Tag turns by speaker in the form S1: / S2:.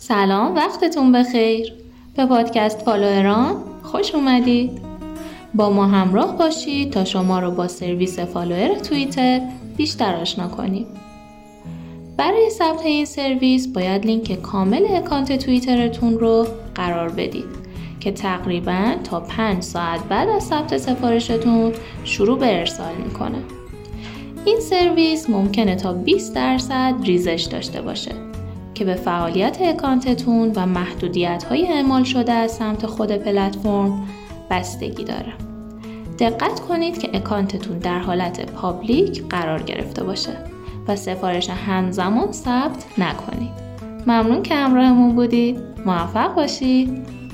S1: سلام، وقتتون بخیر. به پادکست فالووران خوش اومدید. با ما همراه باشید تا شما رو با سرویس فالوور توییتر بیشتر آشنا کنیم. برای ثبت این سرویس باید لینک کامل اکانت توییترتون رو قرار بدید که تقریباً تا 5 ساعت بعد از ثبت سفارشتون شروع به ارسال میکنه. این سرویس ممکنه تا 20% ریزش داشته باشه که به فعالیت اکانتتون و محدودیت‌های اعمال شده از سمت خود پلتفرم بستگی داره. دقت کنید که اکانتتون در حالت پابلیک قرار گرفته باشه و سفارش همزمان ثبت نکنید. ممنون که همراهمون بودید. موفق باشید.